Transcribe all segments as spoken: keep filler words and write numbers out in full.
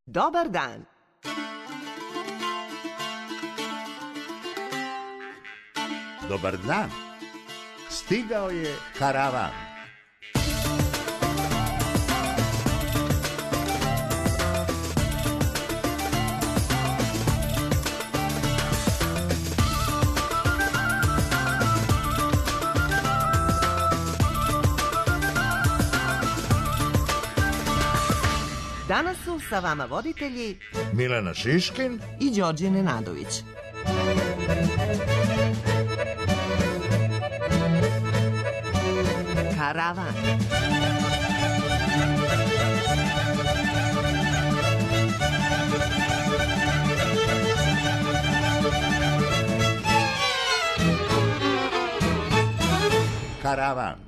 Dobar dan. Dobar dan. Stigao je karavan. Danas su sa vama voditelji Milena Šiškin i Đorđe Nenadović. Karavan. Karavan.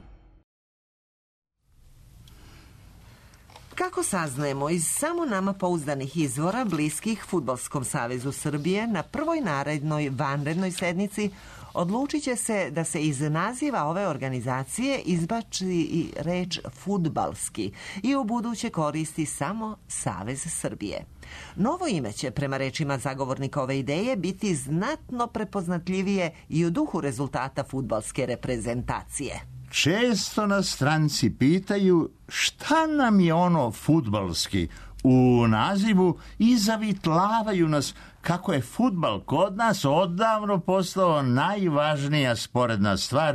Kako saznajemo iz samo nama pouzdanih izvora bliskih Fudbalskom savezu Srbije, na prvoj narednoj vanrednoj sednici odlučit će se da se iz naziva ove organizacije izbači i reč fudbalski i u buduće koristi samo Savez Srbije. Novo ime će, prema rečima zagovornika ove ideje, biti znatno prepoznatljivije i u duhu rezultata fudbalske reprezentacije. Često nas stranci pitaju šta nam je ono fudbalski u nazivu i zavitlavaju nas kako je fudbal kod nas odavno postao najvažnija sporedna stvar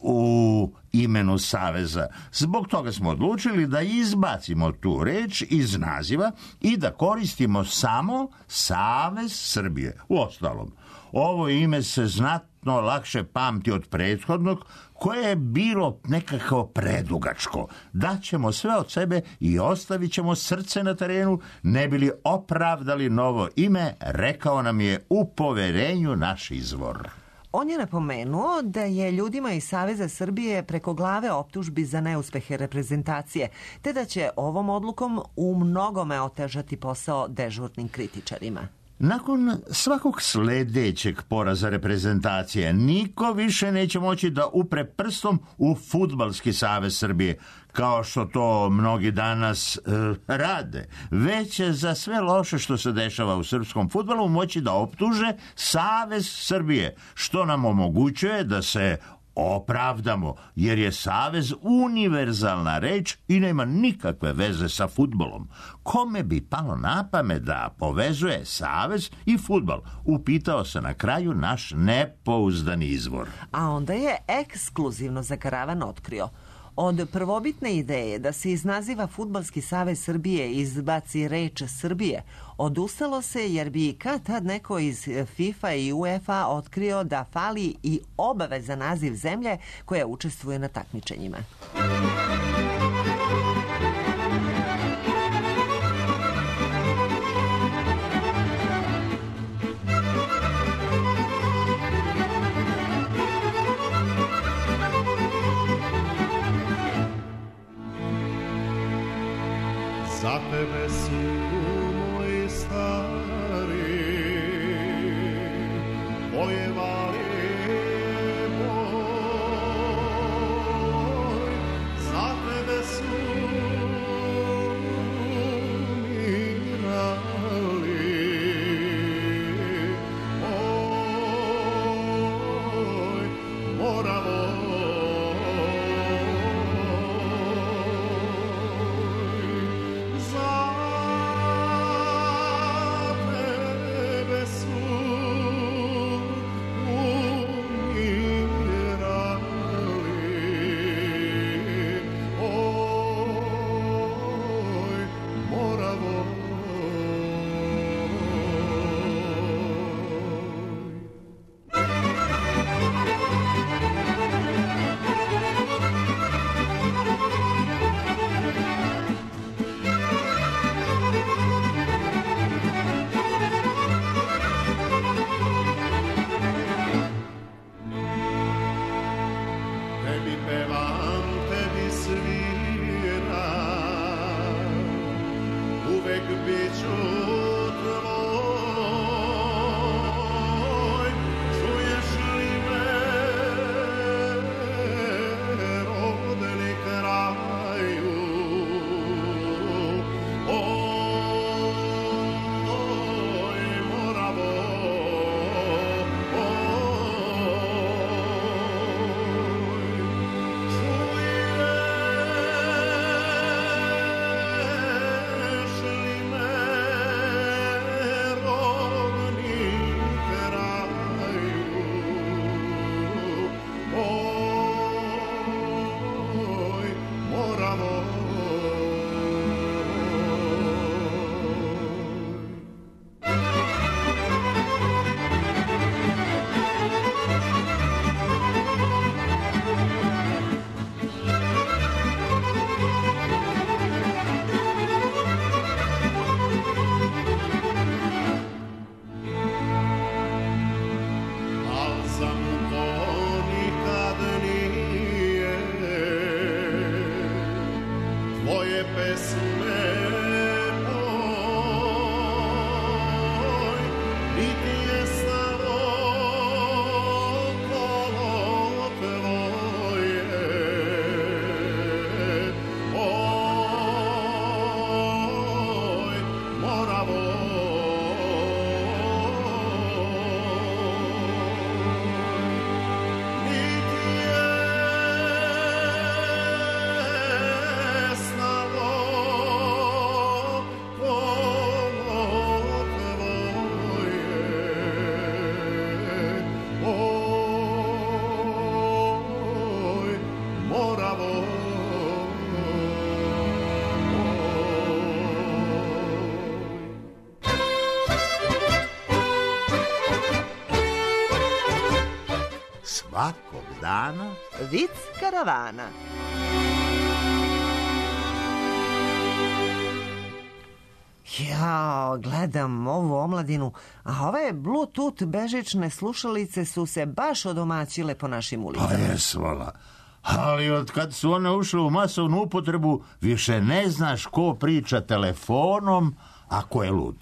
u imenu Saveza. Zbog toga smo odlučili da izbacimo tu reč iz naziva i da koristimo samo Savez Srbije. Uostalom, ovo ime se znatno lakše pamti od prethodnog, koje je bilo nekako predugačko. Daćemo sve od sebe i ostavit ćemo srce na terenu, ne bi li opravdali novo ime, rekao nam je u poverenju naš izvor. On je napomenuo da je ljudima iz Saveza Srbije preko glave optužbi za neuspehe reprezentacije, te da će ovom odlukom u mnogome otežati posao dežurnim kritičarima. Nakon svakog sledećeg poraza reprezentacije niko više neće moći da upre prstom u Fudbalski savez Srbije, kao što to mnogi danas e, rade. Već će za sve loše što se dešava u srpskom fudbalu moći da optuže Savez Srbije, što nam omogućuje da se opravdamo, jer je savez univerzalna reč i nema nikakve veze sa fudbalom. Kome bi palo na pamet da povezuje savez i fudbal? Upitao se na kraju naš nepouzdani izvor. A onda je ekskluzivno za karavan otkrio. Od prvobitne ideje da se iz naziva Fudbalski savez Srbije izbaci reč Srbije, odustalo se jer bi kad tad neko iz FIFA i UEFA otkrio da fali i obaveza naziv zemlje koja učestvuje na takmičenjima. Za tebe su moji stari pojevali moj, svakog dana Vic karavana. Jao, gledam ovu omladinu, a ove Bluetooth bežične slušalice su se baš odomaćile po našim ulicama. Pa jes, vola. Ali od kad su one ušle u masovnu upotrebu, više ne znaš ko priča telefonom, a ko je lud.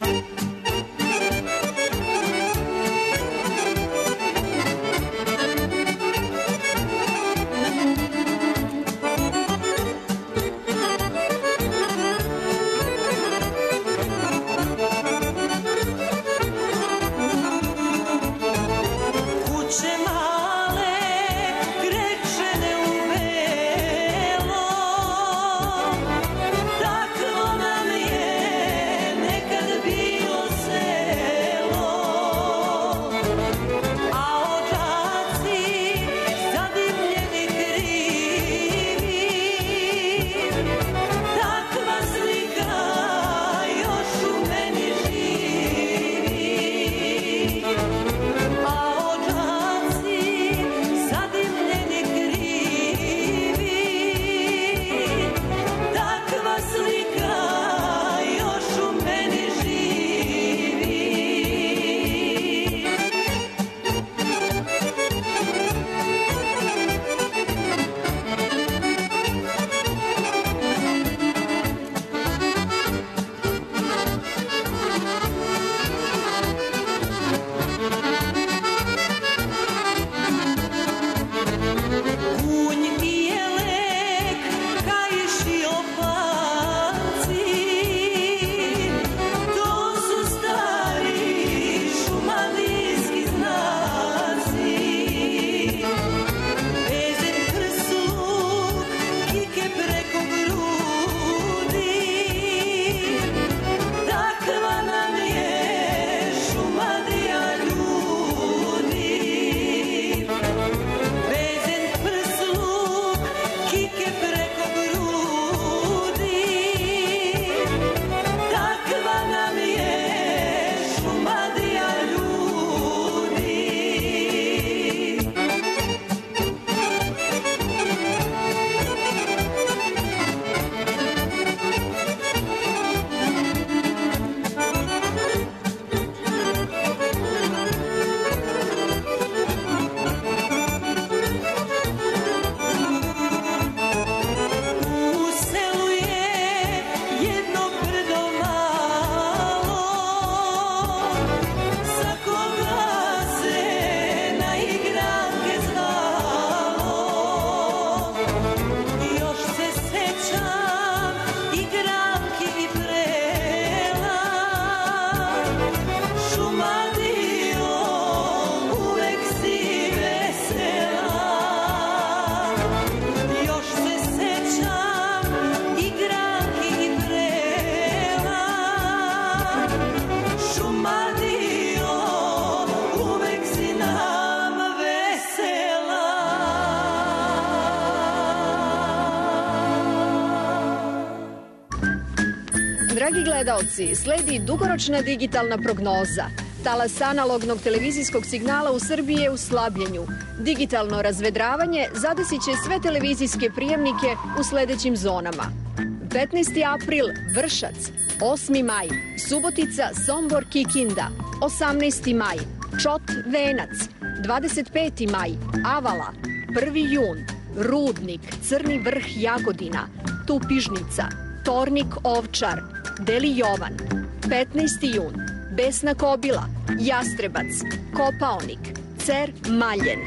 Dragi gledaoci, sledi dugoročna digitalna prognoza. Talas analognog televizijskog signala u Srbiji je u slabljenju. Digitalno razvedravanje zadesit će sve televizijske prijemnike u sledećim zonama. petnaesti april Vršac, osmi maj Subotica, Sombor, Kikinda, osamnaesti maj Čot, Venac, dvadeset peti maj Avala, prvi jun Rudnik, Crni Vrh, Jagodina, Tupižnica, Tornik, Ovčar, Deli Jovan, petnaesti jun Besna Kobila, Jastrebac, Kopaonik, Cer, Maljen.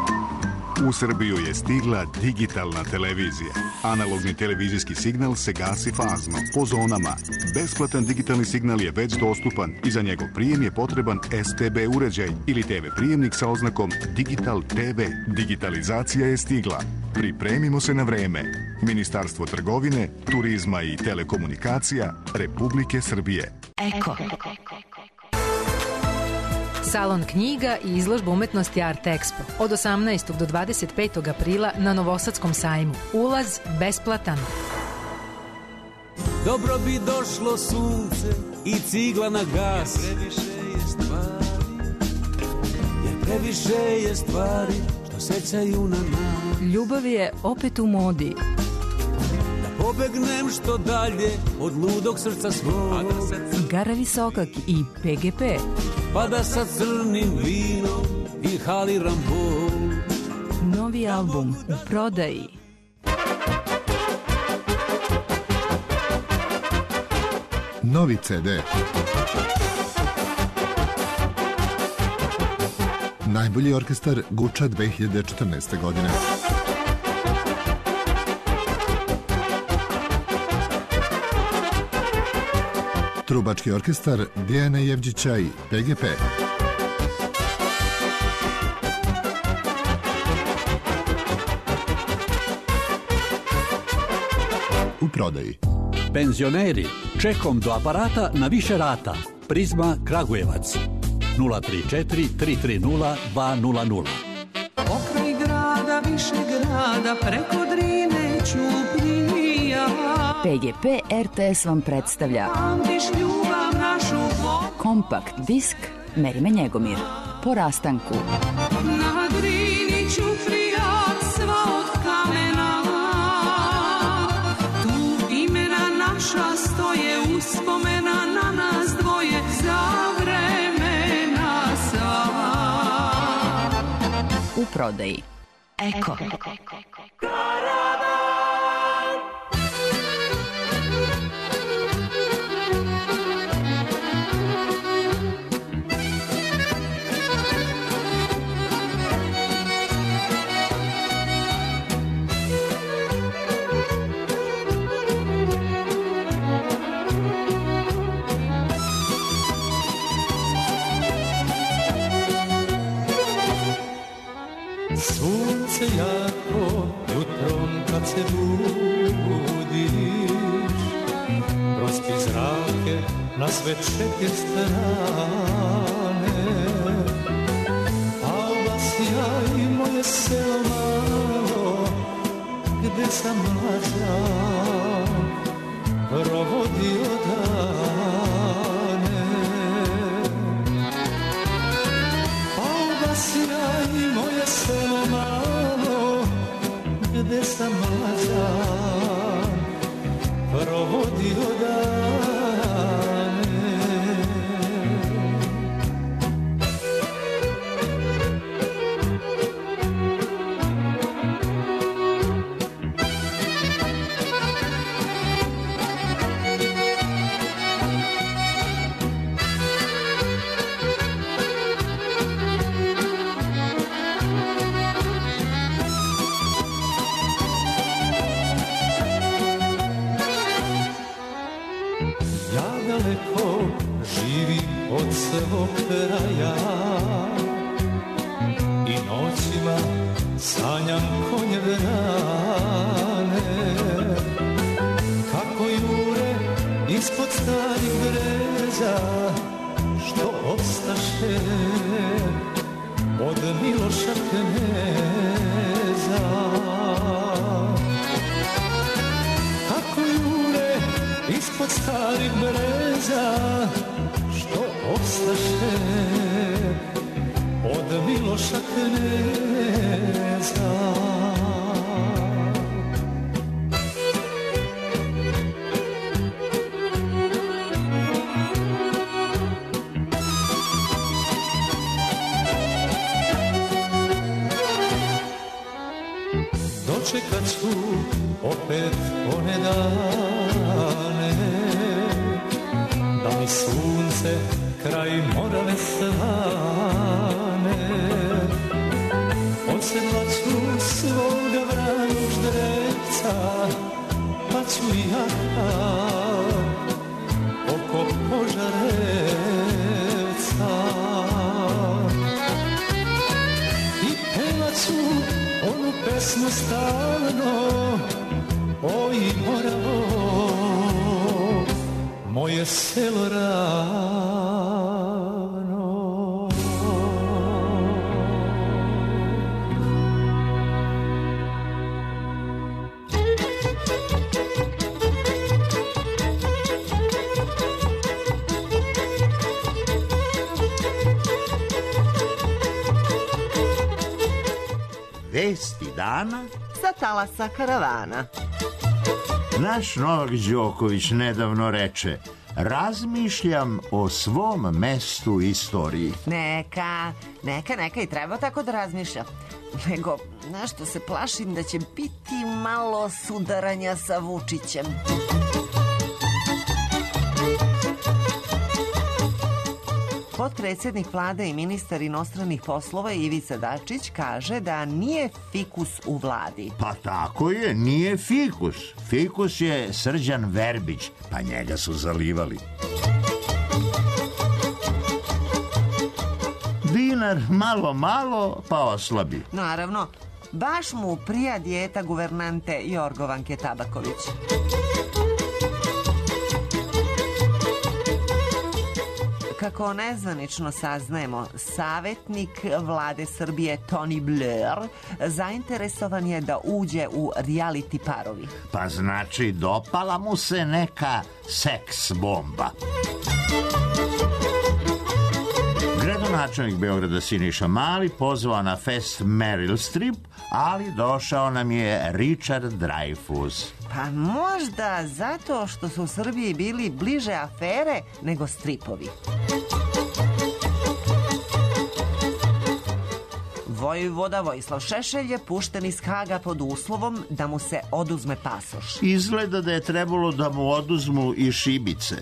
U Srbiju je stigla digitalna televizija. Analogni televizijski signal se gasi fazno, po zonama. Besplatan digitalni signal je već dostupan i za njegov prijem je potreban S T B uređaj ili T V prijemnik sa oznakom Digital T V. Digitalizacija je stigla. Pripremimo se na vreme. Ministarstvo trgovine, turizma i telekomunikacija Republike Srbije. Eko. Salon knjiga i izložba umetnosti Art Expo od osamnaestog do dvadeset petog aprila na Novosadskom sajmu. Ulaz besplatan. Dobro bi došlo sunce i cigla na gas. Previše je stvari, jer previše je stvari što sećaju na nas. Ljubav je opet u modi. Da pobegnem što dalje od ludog srca svog. Gara Visokak i P G P. Pa da sa crnim vinom inhaliram bol. Novi album u prodaji. Novi ce de. Najbolji orkestar Guča dve hiljade četrnaeste. godine. Trubački orkestar Dijana Jevđića i P G P. U prodaji. Penzioneri, čekom do aparata na više rata. Prizma Kragujevac. nula tri četiri tri tri nula dva nula nula. Pokraj grada, više grada, preko Drine Ćuprija. P G P R T S vam predstavlja kompakt disk Meri me Njegomir. Po rastanku. Na Drini Ćuprija, sva od kamena. Tu imena naša stoje, uspomena na nas dvoje za vremena sva. U prodaji. Eko. Sunce jako jutrom kad se budiš, prosti zrake na sve četiri strane, a vas ja i moje selo malo, gde sam mlađa provodio dane. A vas ja i moje selo malo, gde sam mlađa provodio dane. Daleko živim od svog kraja i noćima sanjam konje vrane, kako jure ispod starih breza, što ostaše od Miloša kneza. Kako jure ispod starih breza, što ostaše od Miloša kneza. Dočekat ću opet one dane, da mi sunce kraj Morave svane. Odsedlat ću svoga vranog ždrevca, pa ću ja oko Požarevca. I pevat ću onu pesmu stalno, oj Moravo, moje selo ravno. Vesti dana sa talasa karavana. Naš Novak Đoković nedavno reče: razmišljam o svom mestu u istoriji. Neka, neka, neka i treba tako da razmišlja. Nego, nešto se plašim da će biti malo sudaranja sa Vučićem. Potpredsjednik vlade i ministar inostranih poslova Ivica Dačić kaže da nije fikus u vladi. Pa tako je, nije fikus. Fikus je Srđan Verbić, pa njega su zalivali. Dinar malo malo pa oslabi. Naravno, baš mu prija dijeta guvernante Jorgovanke Tabaković. Kako nezvanično saznajemo, savjetnik vlade Srbije Tony Blair zainteresovan je da uđe u reality parovi. Pa znači dopala mu se neka seks bomba. Gradonačelnik Beograda Siniša Mali pozvao na fest Meryl Streep, ali došao nam je Richard Dreyfuss. Pa možda zato što su u Srbiji bili bliže afere nego stripovi. Vojvoda Vojislav Šešelj je pušten iz Haga pod uslovom da mu se oduzme pasoš. Izgleda da je trebalo da mu oduzmu i šibice.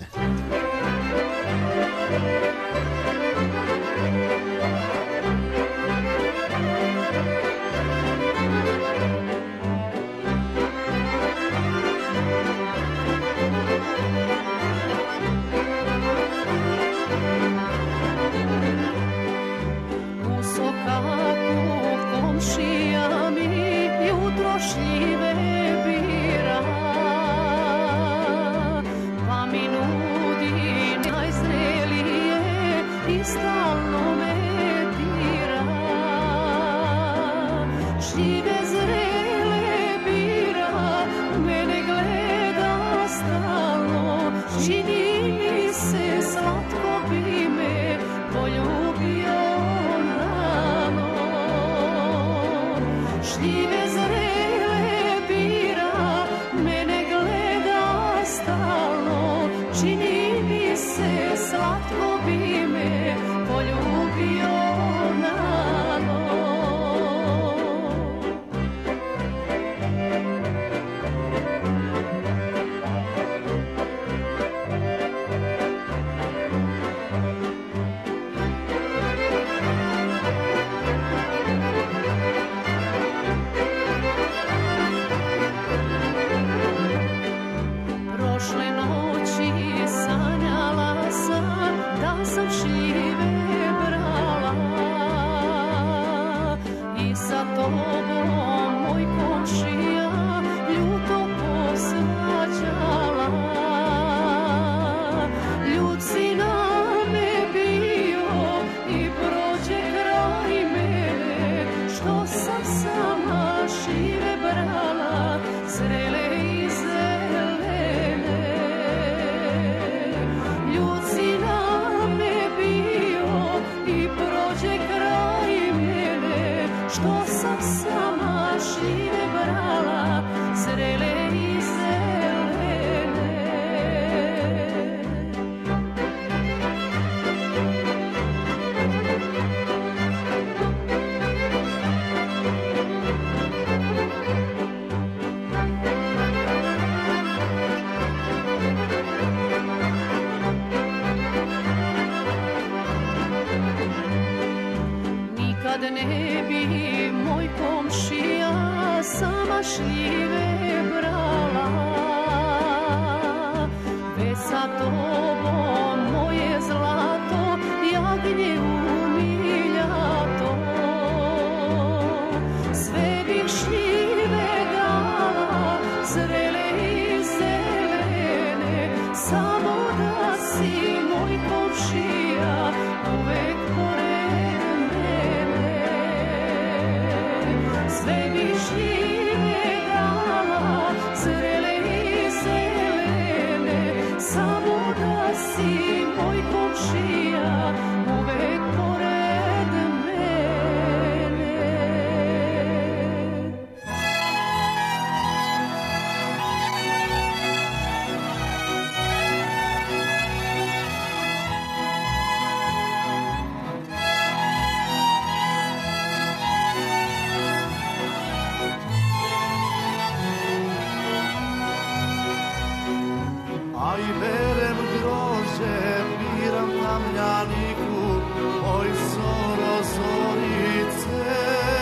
tamljaniku, oj zoro zorice,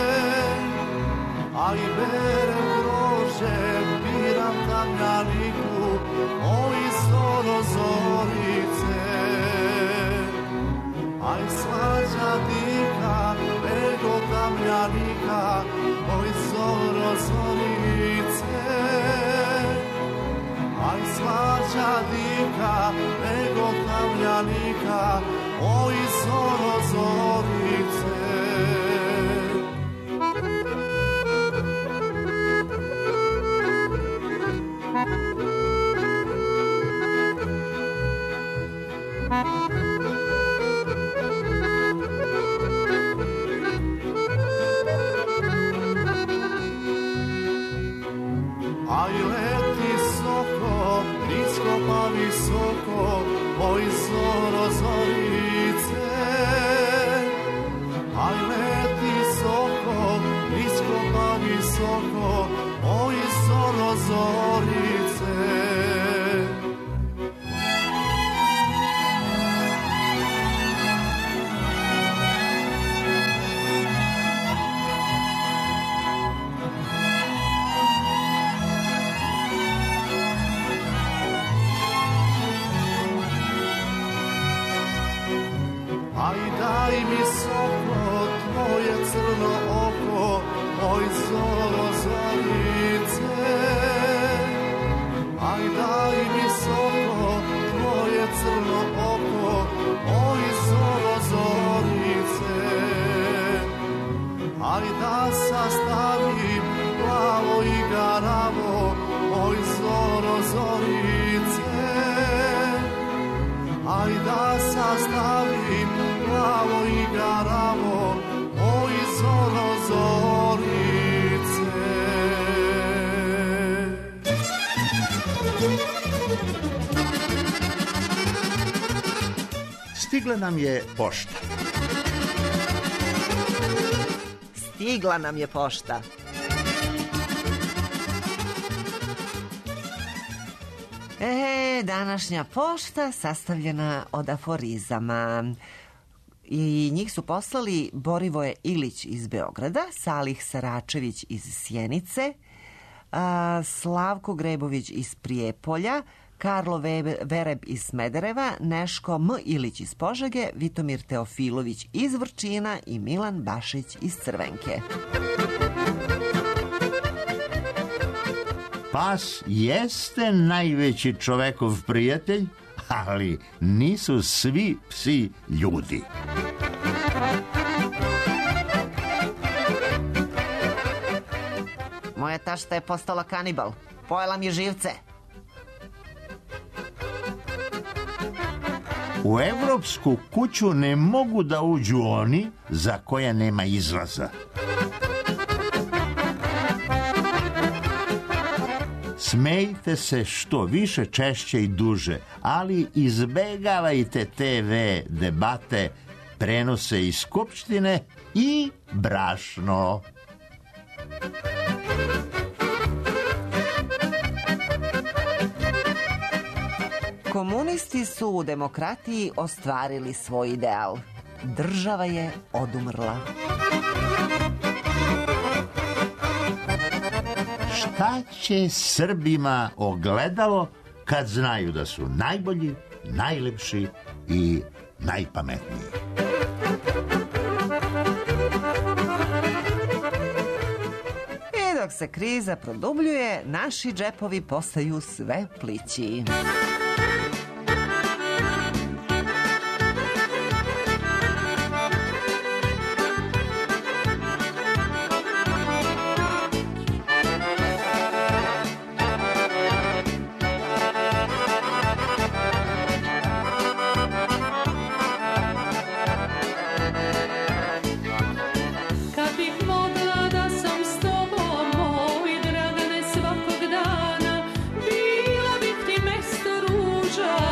a i berem grože, biram tamljaniku, oj zoro zorice. Aj svađa dika, ego tamljanika, oj zoro zorice. Aj svađa dika, ego tamljanika, oj zoro zorice. Aj leti soko, nisko pa visoko, oj zoro zorice. Aj leti soko, nisko pa visoko, oj zoro zorice. Aj daj mi soko, tvoje crno oko, oj zoro zorice. Aj daj mi soko, tvoje crno oko, oj zoro zorice. Aj da sastavim plavo i garavo, oj zoro zorice. Aj da sastavim plavo i garavo, oj zoro zorice. Stigla nam je pošta. Stigla nam je pošta. E, današnja pošta sastavljena od aforizama. I njih su poslali Borivoje Ilić iz Beograda, Salih Saračević iz Sjenice, a, Slavko Grebović iz Prijepolja, Karlo Vereb iz Smedereva, Neško M. Ilić iz Požege, Vitomir Teofilović iz Vrčina i Milan Bašić iz Crvenke. Pas jeste najveći čovekov prijatelj, ali nisu svi psi ljudi. Moja tašta je postala kanibal. Pojela mi živce. U evropsku kuću ne mogu da uđu oni za koje nema izlaza. Smejte se što više, češće i duže, ali izbegavajte te ve debate, prenose iz Skupštine i brašno. Komunisti su u demokratiji ostvarili svoj ideal. Država je odumrla. Šta će Srbima ogledalo kad znaju da su najbolji, najlepši i najpametniji? I dok se kriza produbljuje, naši džepovi postaju sve plići. Bila bih ti mesto ruža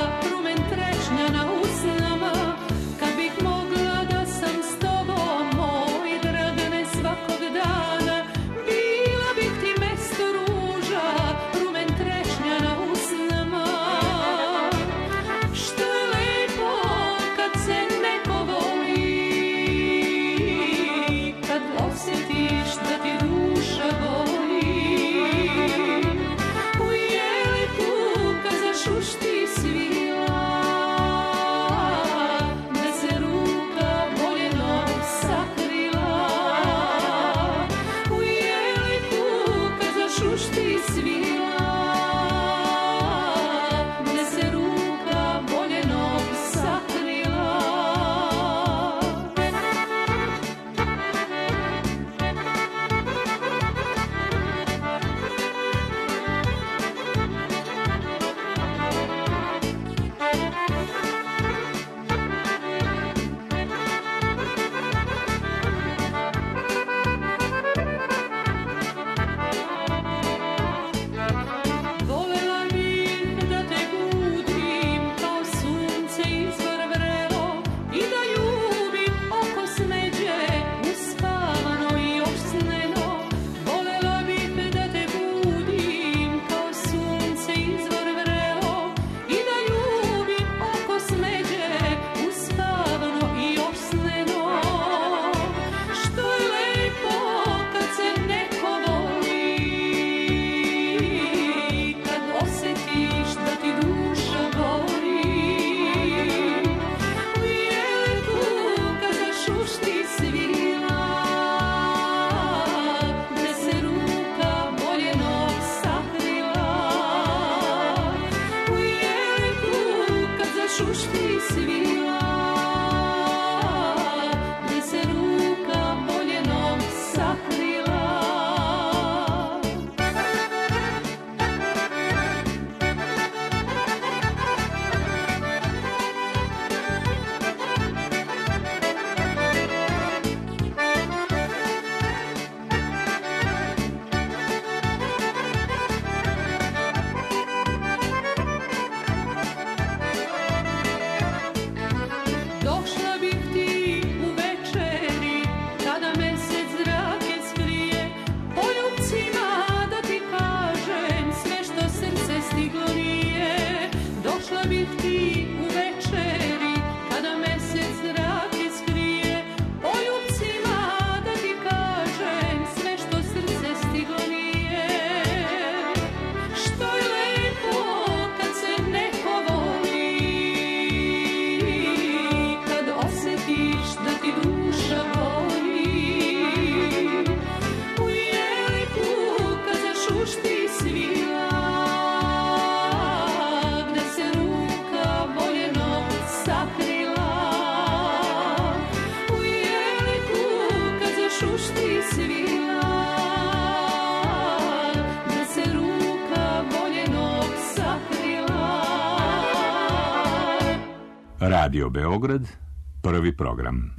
Radio Beograd, prvi program.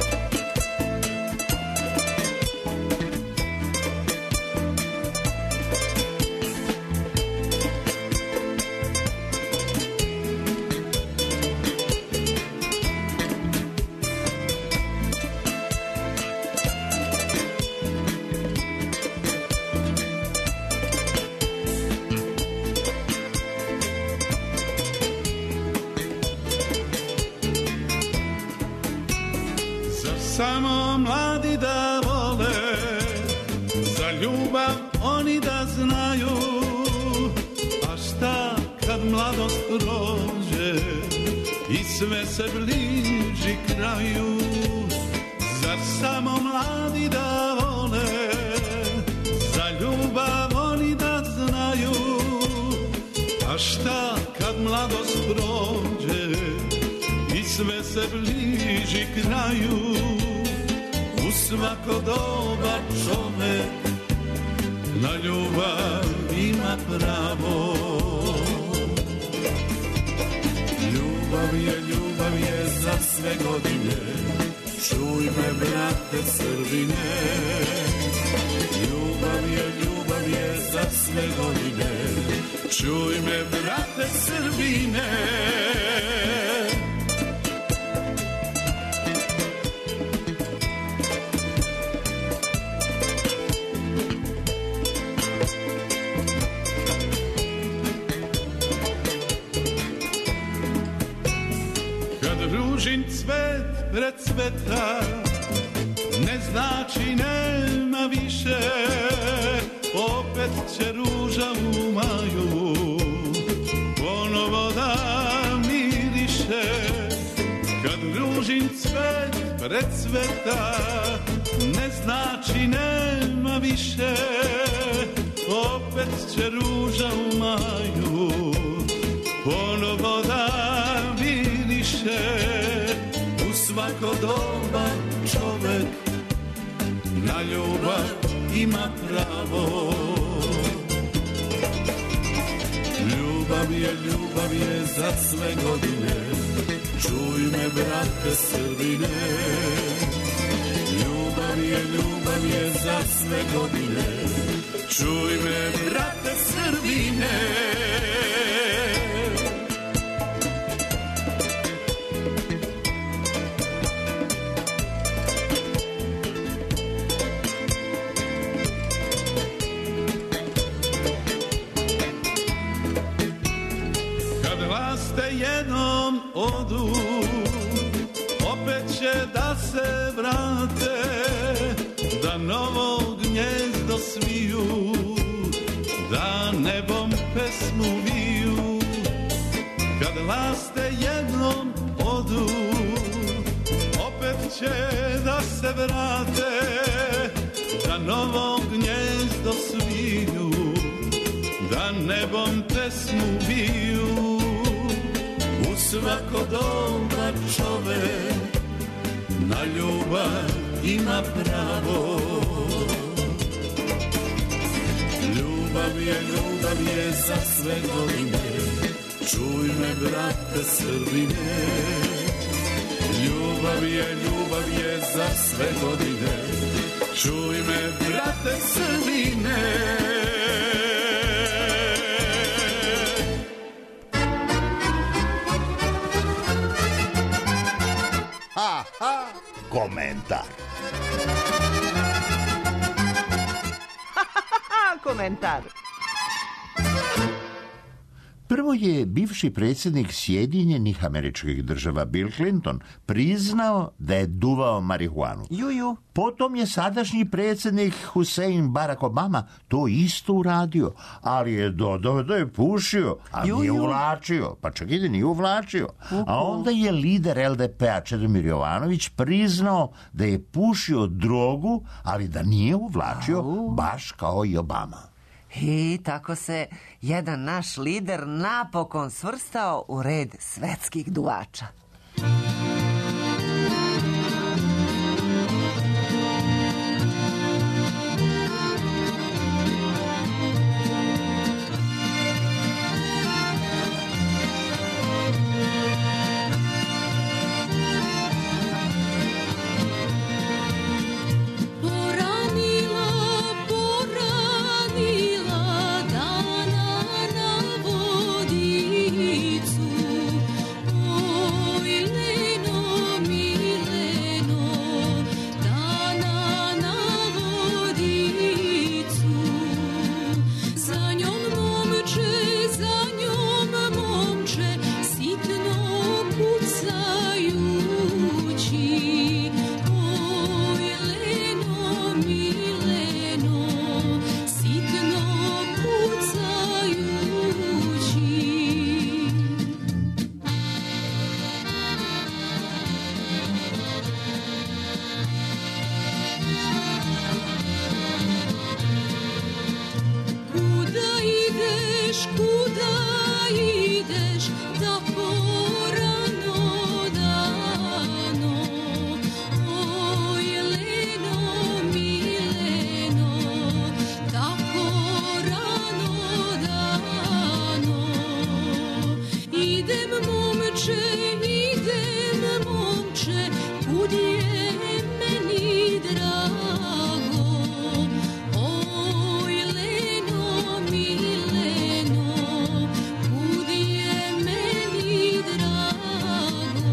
Samo mladi da vole, za ljubav oni da znaju, a šta kad mladost prođe i sve se bliži kraju. Zar samo mladi da vole, za ljubav oni da znaju, a šta kad mladost prođe i sve se bliži kraju. U svako doba čovek na ljubav ima pravo. Ljubav je, ljubav je za sve godine, čuj me brate Srbine. Ljubav je, ljubav je za sve godine, čuj me brate Srbine. Ružin cvet precveta, ne znači nema više, opet će ruža u maju ponovo da miriše. Kad ružin cvet precveta, ne znači nema više, opet će ruža u maju ponovo da miriše. U svako doba čovek na ljubav ima pravo. Ljubav je, ljubav je za sve godine, čuj me brate Srbine. Ljubav je, ljubav je za sve godine, čuj me brate Srbine. Jednom odu, opet će da se vrate, da novo gnjezdo sviju, da nebom pesmu viju. Kad laste jednom odu, opet će da se vrate, da novo gnjezdo sviju, da nebom pesmu viju. U svako doba čovek na ljubav ima pravo. Ljubav je, ljubav je za sve godine, čuj me brate Srbine. Ljubav je, ljubav je za sve godine, čuj me brate Srbine. Aha, komentar. Komentar. Prvo je bivši predsjednik Sjedinjenih Američkih Država Bill Clinton priznao da je duvao marihuanu. Juju. Potom je sadašnji predsjednik Hussein Barack Obama to isto uradio, ali je dodao da je pušio, a Juju. nije uvlačio. Pa čak i da nije uvlačio. Uhu. A onda je lider L D P-a Čedomir Jovanović priznao da je pušio drogu, ali da nije uvlačio, Au. baš kao i Obama. I tako se jedan naš lider napokon svrstao u red svetskih duvača. ideš da porano dano. Oj, Leno, mileno, tako rano dano. Idem, momče, idem, momče, kud je meni drago. Oj, Leno, mileno, kud je meni drago.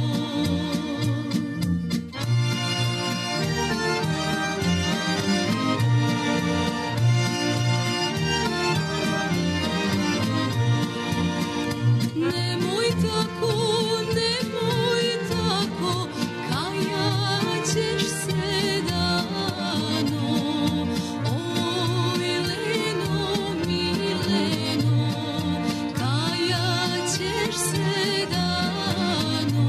Nemoj tako, nemoj tako, kajaćeš se dano. Oj, Leno, mileno, kajaćeš se dano.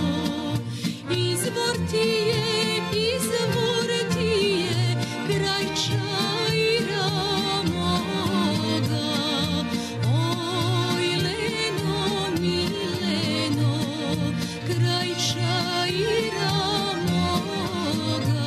Izvor ti je, izvor ti je, kraj Čaira moga. Oj, Leno, mileno, kraj Čaira moga.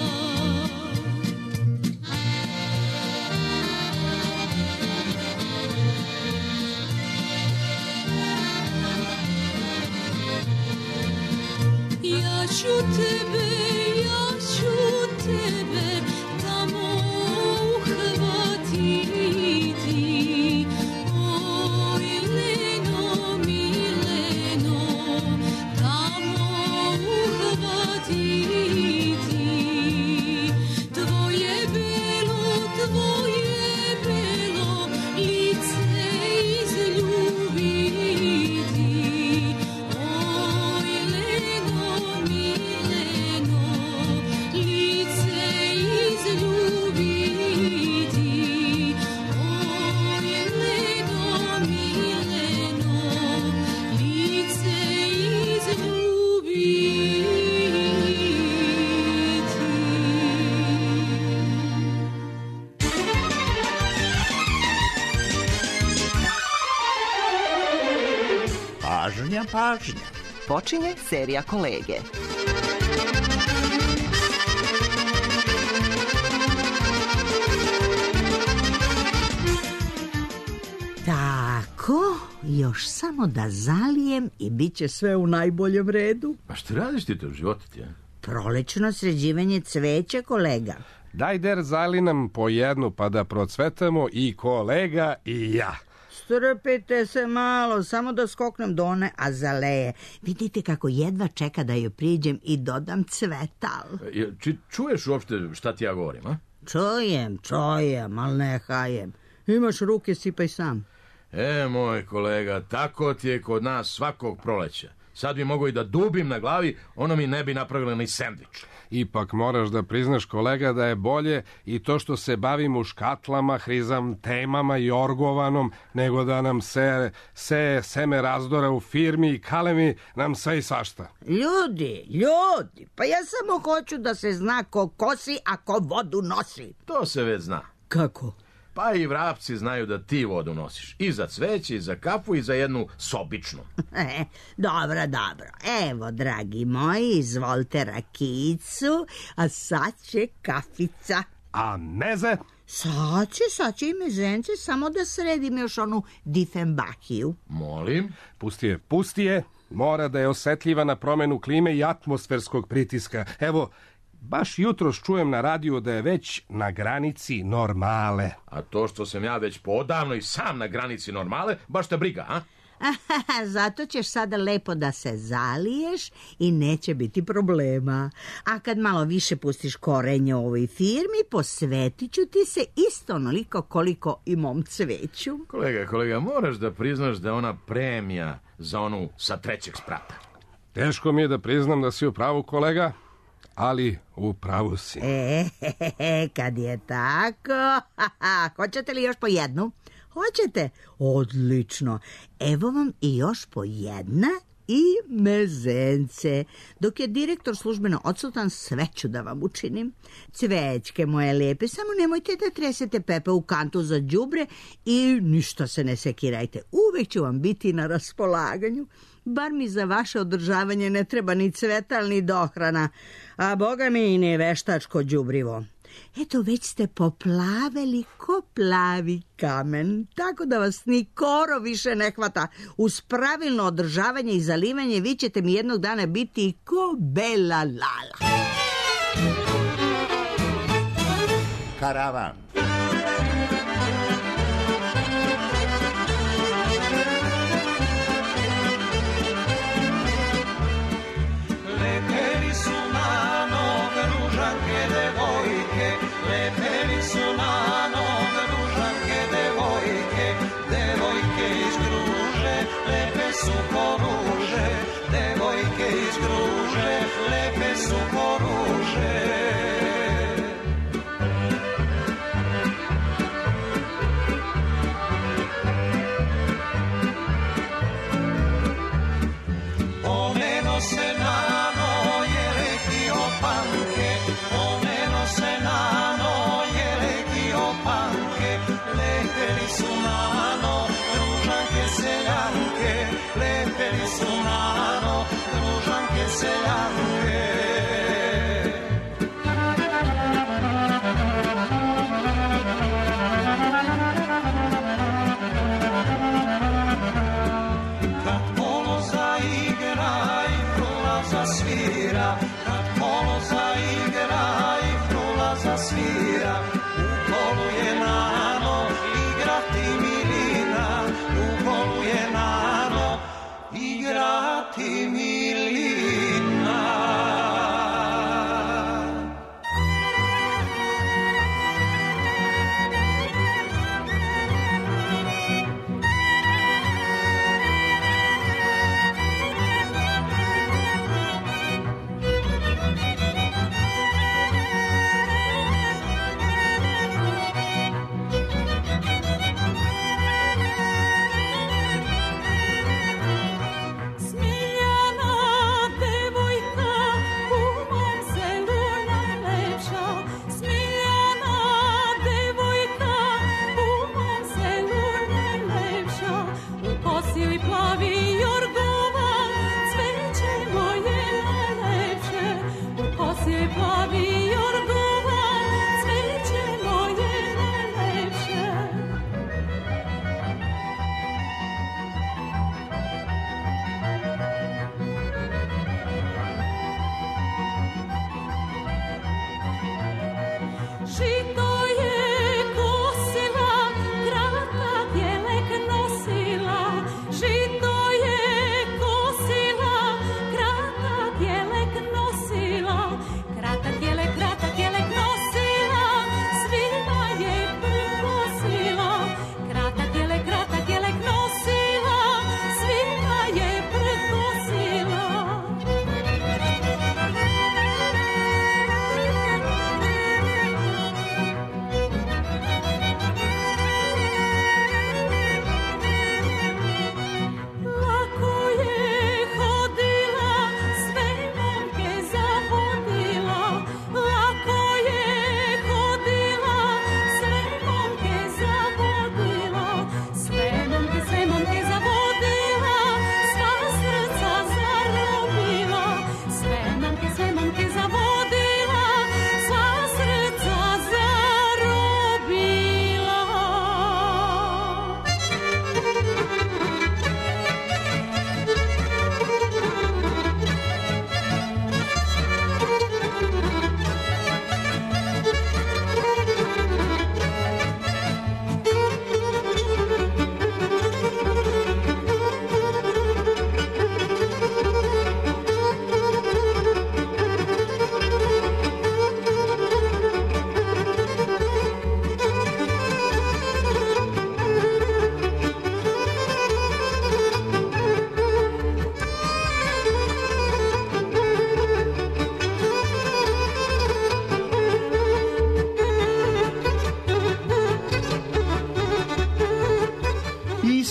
Ja ću tebe, ja ću tebe tamo uhvatiti. Oj, Leno, mileno, tamo uhvatiti. Tvoje belo, tvoje belo lice izljubiti. Oj, Leno, mileno, lice izljubiti. Oj, Leno, mileno, lice izljubiti. Pažnja, pažnja. Počinje serija Kolege. Tako, još samo da zalijem i bit će sve u najboljem redu. A što radiš ti to u životu ti, a? Prolećno sređivanje cveća, kolega. Daj der zali nam po jednu pa da procvetamo i kolega i ja. Strpite se malo, samo da skoknem do one azaleje. Vidite kako jedva čeka da joj priđem i dodam cvetal. Jel či čuješ uopšte šta ti ja govorim, a? Čujem, čujem, ali ne hajem. Imaš ruke, sipaj sam. E, moj kolega, tako ti je kod nas svakog proleća. Sad bi mogo i da dubim na glavi, ono mi ne bi napravilo ni sendvič. Ipak moraš da priznaš, kolega, da je bolje i to što se bavimo škatlama, hrizantemama i orgovanom, nego da nam se, se seme razdora u firmi i kalemi nam sve i svašta. Ljudi, ljudi, pa ja samo hoću da se zna ko kosi, a ko vodu nosi. To se već zna. Kako? Pa i vrapci znaju da ti vodu nosiš. I za cveće, i za kafu, i za jednu sobičnu. E, dobro, dobro. Evo, dragi moji, izvolite rakijicu, a sad će kafica. A meze? Sad će, sad će i mezence, samo da sredim još onu Difenbahiju. Molim? Pusti je, pusti je. Mora da je osetljiva na promenu klime i atmosferskog pritiska. Evo, baš jutros čujem na radiju da je već na granici normale. A to što sam ja već podavno i sam na granici normale, baš te briga, a? Zato ćeš sada lepo da se zaliješ i neće biti problema. A kad malo više pustiš korenje u ovoj firmi, posvetit ću ti se isto onoliko koliko i mom cveću. Kolega, kolega, moraš da priznaš da je ona premija za onu sa trećeg sprata. Teško mi je da priznam da si u pravu, kolega, ali u pravu si. E, kad je tako, hoćete li još po jednu? Hoćete? Odlično. Evo vam i još po jedna i mezence. Dok je direktor službeno odsutan, sve ću da vam učinim. Cvećke moje lijepe, samo nemojte da tresete Pepe u kantu za đubre i ništa se ne sekirajte. Uvek ću vam biti na raspolaganju. Bar mi za vaše održavanje ne treba ni cvetal ni dohrana, a boga mi i ne veštačko đubrivo. Eto, već ste poplaveli ko plavi kamen, tako da vas ni koro više ne hvata. Uz pravilno održavanje i zalivanje vi ćete mi jednog dana biti ko bela lala. Karavan. Lepeli su na noge ružanke devojke, lepeli su na noge ružanke devojke, devojke iz Gruže, lepe su ko ruže, devojke iz Gruže, lepe su ko ruže.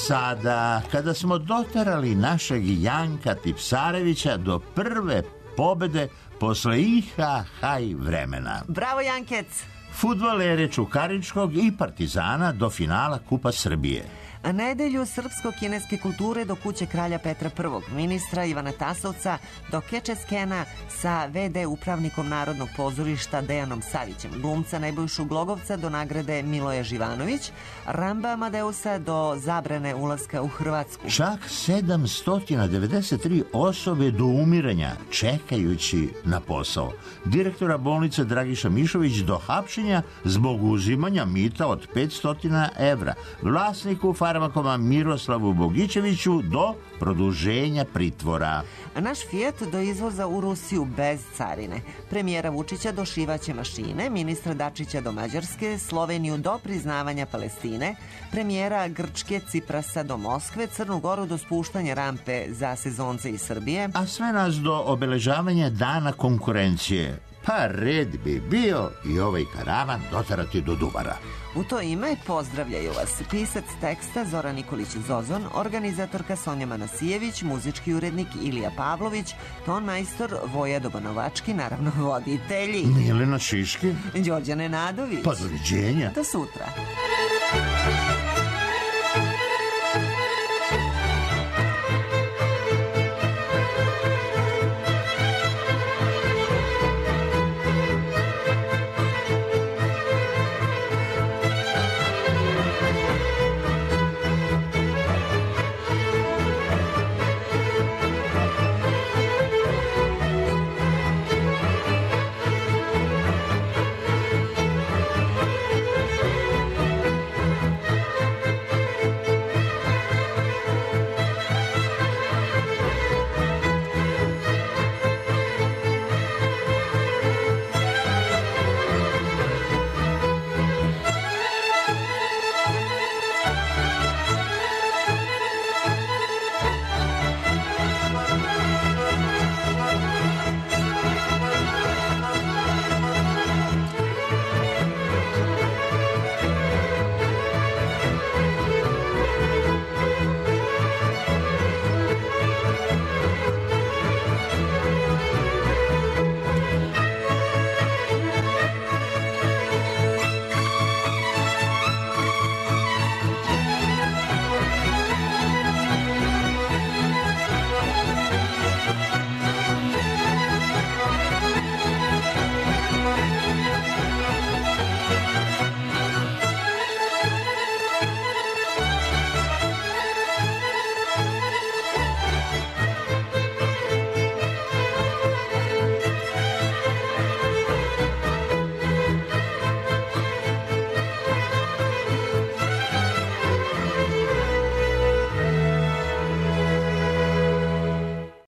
sada, kada smo doterali našeg Janka Tipsarevića do prve pobede posle I H H vremena. Bravo, Jankec! Fudbalere Čukaričkog i Partizana do finala Kupa Srbije. A nedelju srpsko-kineske kulture do kuće kralja Petra Prvog, ministra Ivana Tasovca, do keče skena sa ve de upravnikom Narodnog pozorišta Dejanom Savićem, glumca Nebojšu Glogovca do nagrade Miloje Živanović, Ramba Amadeusa do zabrane ulaska u Hrvatsku. Čak sedamsto devedeset tri osobe do umiranja čekajući na posao. Direktora bolnice Dragiša Mišović do hapšenja zbog uzimanja mita od petsto evra. Vlasniku farmakoma Miroslavu Bogićeviću do produženja pritvora. A naš Fiat do izvoza u Rusiju bez carine. Premijera Vučića do šivaće mašine, ministra Dačića do Mađarske, Sloveniju do priznavanja Palestine, premijera Grčke Ciprasa do Moskve, Crnu Goru do spuštanja rampe za sezonce iz Srbije. A sve nas do obeležavanja dana konkurencije. Pa red bi bio i ovaj karavan dotarati do Duvara. U to ime pozdravljaju vas pisac teksta Zoran Nikolić Zozon, organizatorka Sonja Manasijević, muzički urednik Ilija Pavlović, ton majstor Voja Dobanovački, naravno voditelji Milena Šiški, Đorđe Nenadović. Pa doviđenja. Do sutra.